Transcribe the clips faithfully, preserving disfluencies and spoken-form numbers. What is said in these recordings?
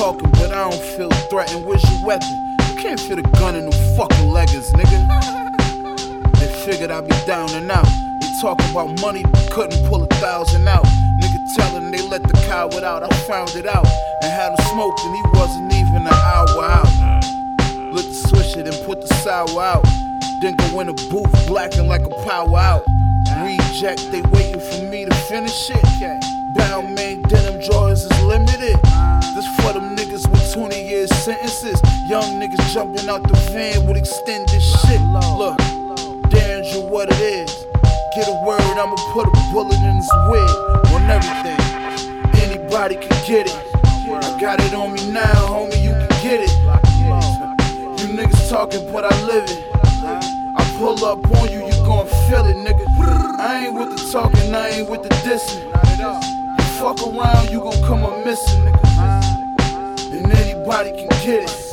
talking, but I don't feel threatened. Where's your weapon? You can't fit a gun in them fucking leggings, nigga. They figured I'd be down and out. They talk about money, but couldn't pull a thousand out. Nigga telling they let the coward out. I found it out and had him smoking. He wasn't even an hour out. Lit the switch it and put the sour out. Then go in the booth, blacking like a power out. Reject, they waiting for me to finish it. Bound man, denim drawers is limited. This for them niggas with twenty years sentences. Young niggas jumping out the van with extended shit. Look, danger what it is. Get a word, I'ma put a bullet in his wig. On everything, anybody can get it. I got it on me now, homie, you can get it. You niggas talking, but I live it. I pull up on you, you gon' feel it, nigga. I ain't with the talking, I ain't with the dissing. You fuck around, you gon' come up missing, nigga. And anybody can get it.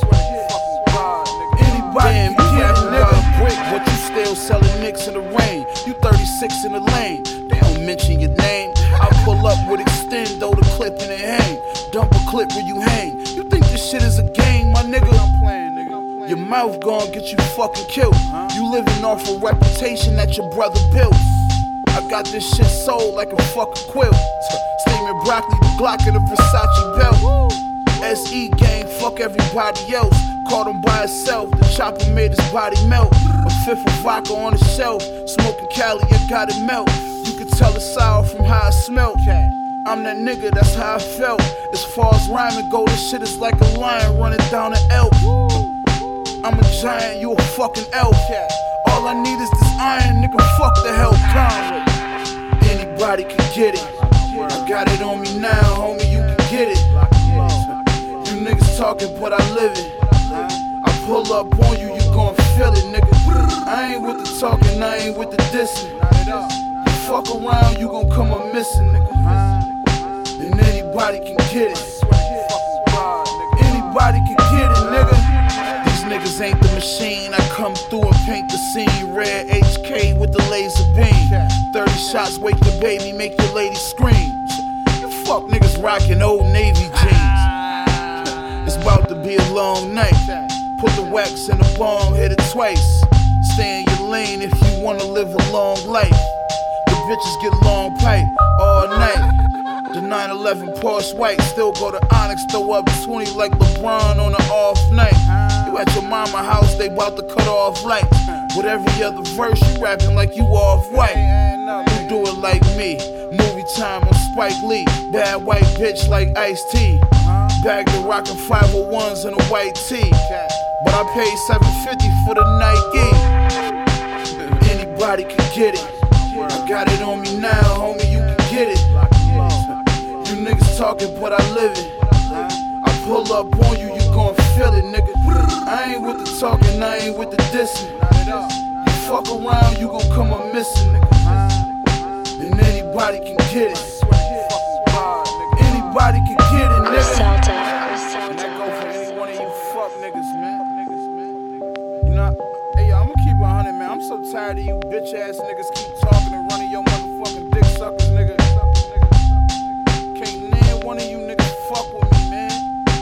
Anybody can get it, nigga. Brick, but you still selling nicks in the rain. You thirty-six in the lane, they don't mention your name. I pull up with extendo the clip and it hang. Dump a clip where you hang. You think this shit is a game, my nigga? I'm playing, nigga. Your mouth gon' get you fucking killed. You living off a reputation that your brother built. I got this shit sold like a fucking quilt. Steaming broccoli, the Glock and the Versace belt. S E gang, fuck everybody else. Caught him by himself, the chopper made his body melt. A fifth of vodka on the shelf, smoking Cali, I got it melt. You can tell it's sour from how it smelled. I'm that nigga, that's how I felt. As far as rhyming go, this shit is like a lion running down an elk. I'm a giant, you a fucking elf. All I need is this iron, nigga, fuck the hell Conway. Anybody can get it. I got it on me now, homie, you can get it. You niggas talking, but I live it. I pull up on you, you gon' feel it, nigga. I ain't with the talking, I ain't with the dissing. You fuck around, you gon' come up missing, nigga. And anybody can get it. Anybody can get it, nigga. These niggas ain't the machine. I come through and paint the scene. Red H K with the laser beam. thirty shots, wake your baby, make your lady scream. You fuck niggas rockin' old Navy jeans. It's about to be a long night. Put the wax in the bong, hit it twice. Stay in your lane if you wanna live a long life. The bitches get long pipe all night. The nine eleven Porsche white, still go to Onyx, throw up twenty like LeBron on an off night. You at your mama house, they bout to cut off lights. With every other verse, you rapping like you off white. You do it like me, movie time on Spike Lee. Bad white bitch like Ice-T. Bag the rockin' five oh ones in a white tee. But I paid seven fifty for the Nike. Anybody can get it. I got it on me now, homie, you can get it. You niggas talking, but I live it. I pull up on you, you gon' feel it, nigga. I ain't with the talking, I ain't with the dissing. You fuck around, you gon' come up missing, nigga. And anybody can get it. Anybody can get it, nigga. And that go for any one of you fuck niggas, man. You know, hey, yo, I'ma keep it one hundred, man. I'm so tired of you bitch ass niggas keep talking and running your motherfucking dick suckers, nigga. Can't name one of you niggas fuck with me, man.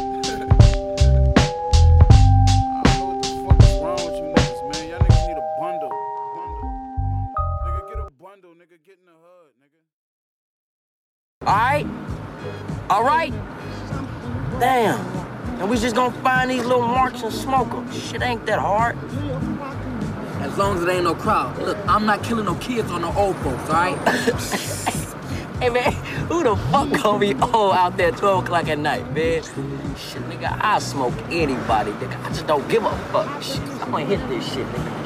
I don't know what the fuck is wrong with you niggas, man. Y'all niggas need a bundle. Bundle. Nigga, get a bundle, nigga. Get in the hood, nigga. Alright? Alright? Damn. And we just gonna find these little marks and smoke them. Shit ain't that hard. As long as it ain't no crowd. Look, I'm not killing no kids or no old folks, alright? Hey, man, who the fuck gonna be old out there twelve o'clock at night, man? Shit, nigga, I smoke anybody, nigga. I just don't give a fuck. Shit, I'm gonna hit this shit, nigga.